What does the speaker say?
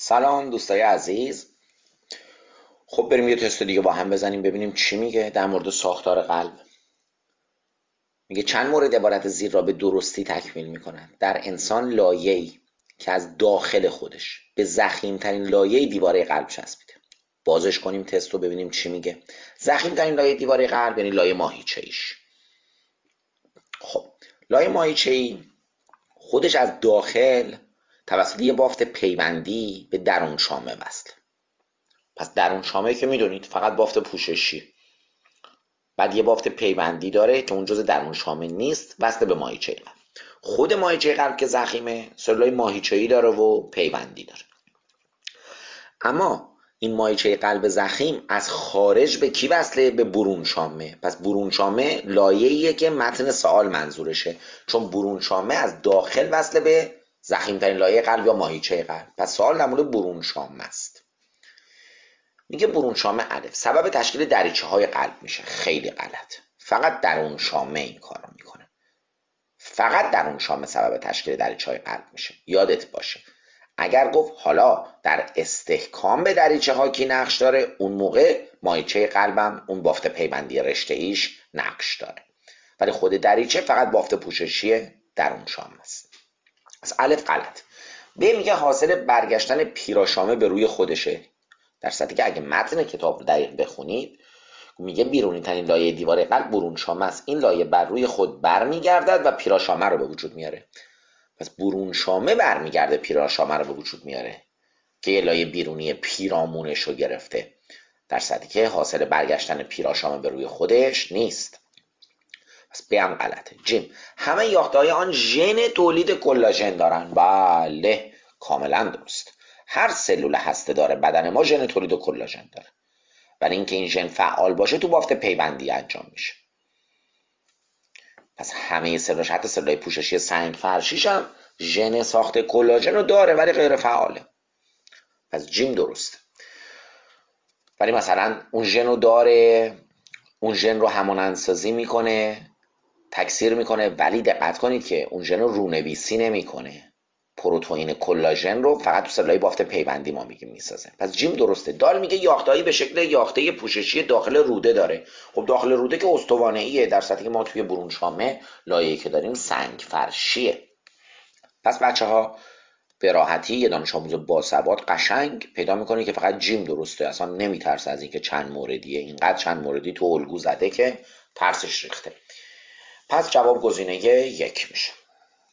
سلام دوستای عزیز. خب بریم یه تست دیگه با هم بزنیم ببینیم چی میگه در مورد ساختار قلب. میگه چند مورد عبارت زیر را به درستی تکمیل میکنند. در انسان لایه‌ای که از داخل خودش به ضخیم‌ترین لایه دیواره قلب چسبیده. بازش کنیم تست رو ببینیم چی میگه. ضخیم‌ترین لایه دیواره قلب یعنی لایه ماهیچه‌ایش. خب لایه ماهیچه‌ای خودش از داخل توسط یه بافت پیوندی به درون شامه وصله. پس درون شامه که میدونید فقط بافت پوششی، بعد یه بافت پیوندی داره که اون جزء درون شامه نیست، وصل به ماهیچه قلب. خود ماهیچه قلب که ضخیمه سلولای ماهیچه‌ای داره و پیوندی داره. اما این ماهیچه قلب ضخیم از خارج به کی وصله؟ به برون شامه. پس برون شامه لایه‌ایه که متن سوال منظورشه، چون برون شامه از داخل وصله به ضخیم‌ترین لایه قلب یا ماهیچه قلب. پس سوال در مورد برون شامه است. میگه برون شامه الف سبب تشکیل دریچه های قلب میشه. خیلی غلط. فقط درون شامه این کارو میکنه. فقط درون شامه سبب تشکیل دریچه های قلب میشه. یادت باشه اگر گفت حالا در استحکام به دریچه ها کی نقش داره، اون موقع ماهیچه قلبم اون بافت پیوندی رشته ایش نقش داره، ولی خود دریچه فقط بافت پوششی درون شامه است. از الف غلط. ب میگه حاصل برگشتن پیراشامه به روی خودشه، در صورتی که اگه متن کتاب رو دقیق بخونید میگه بیرونی ترین لایه دیواره قلب برون شامه است. این لایه بر روی خود برمیگردد و پیراشامه رو به وجود میاره. پس برون شامه برمیگرده پیراشامه رو به وجود میاره که یه لایه بیرونی پیرامونش رو گرفته، در صورتی که حاصل برگشتن پیراشامه به روی خودش نیست. پس بهم غلطه. جیم همه یافته‌های آن ژن تولید کلاژن دارن. بله کاملا درست. هر سلول هسته داره بدن ما ژن تولید کلاژن داره، ولی اینکه این ژن فعال باشه تو بافت پیوندی انجام میشه. پس همه سلولاش، حتی سلولای پوششی سنگ فرشیش هم ژن ساخت کلاژن رو داره ولی غیر فعاله. پس جیم درسته. ولی مثلا اون ژن رو داره، اون ژن رو همانندسازی میکنه، تکثیر میکنه، ولی دقت کنید که اون ژن رو رونویسی نمیکنه. پروتئین کلاژن رو فقط تو سلولای بافت پیوندی ما میگیم میسازه. پس جیم درسته. دال میگه یافته‌ای به شکل یافته پوششی داخل روده داره. خب داخل روده که استوانه‌ایه، در صورتی که ما توی برون شامه لایه‌ای که داریم سنگ فرشیه. پس بچه‌ها به راحتی یه دانش آموز باثبات قشنگ پیدا میکنه که فقط جیم درسته، اصلا نمیترسه از اینکه چند موردیه. اینقدر چند موردی تو الگو زده که ترسش ریخته. پس جواب گزینه 1 میشه.